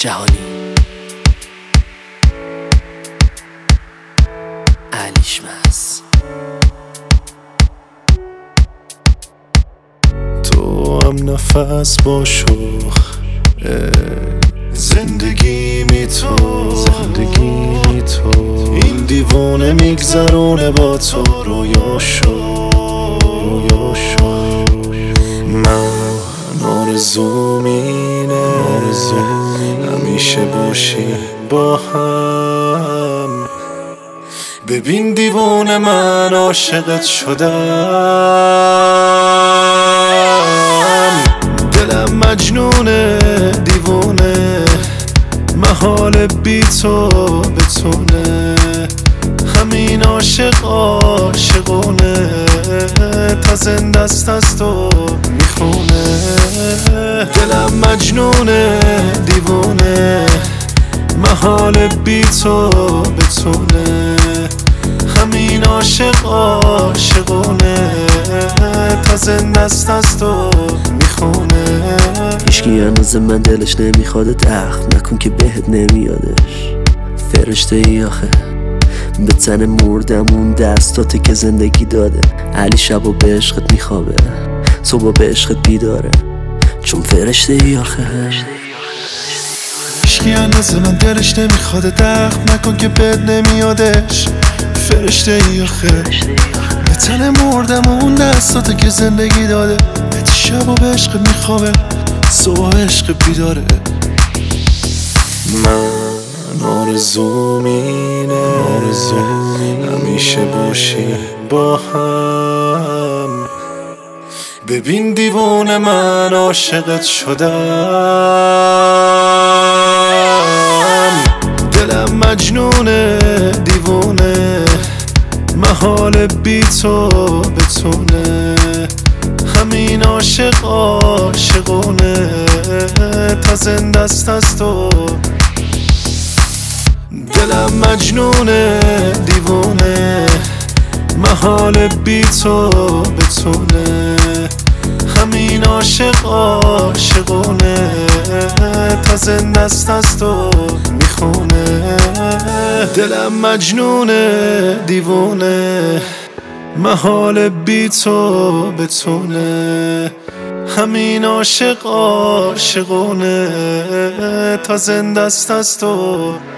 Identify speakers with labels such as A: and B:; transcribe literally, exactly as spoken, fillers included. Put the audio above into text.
A: جهانی علیشمس.
B: تو هم نفس با شوخ زندگی می تو زندگی می تو این دیوانه میگذرونه با تو رویا شو رویا شو. من آرزوم اینه همیشه باشیم با هم. ببین دیوانه من عاشقت شدم، دلم مجنونه دیوانه محال بی تو بتونه. همین عاشق عاشقونه تا زنده است از تو میخونه. دلم مجنونه دیوانه محال بی تو بتونه. همین عاشق عاشقونه تا زنده است از تو میخونه.
A: هیچکی هنوز من دلش نمیخواد دخل نکن که بهت نمیادش. فرشته ای آخه به تن مردمون دستاته که زندگی داده. علی شبا به عشقت میخوابه صبح به عشقت بیداره چون فرشته ای آخه.
B: هیچکی هنوز من دلش نمیخواد دخل نکن که بهت نمیادش. فرشته ای آخه به تن مردمون دستاته که زندگی داده. به شبا به عشقت میخوابه صبح عشق بیداره. من آرزوم اینه همیشه باشیم با هم. ببین دیوانه من عاشقت شدم، دلم مجنونه دیوانه محال بی تو بتونه. همین عاشق عاشقونه تا زنده است از تو. دلم مجنونه دیوانه محال بی تو بتونه. همین عاشق عاشقونه تا زنده است از تو میخونه. دلم مجنونه دیوانه محال بی تو بتونه. همین عاشق عاشقونه تا زنده است از تو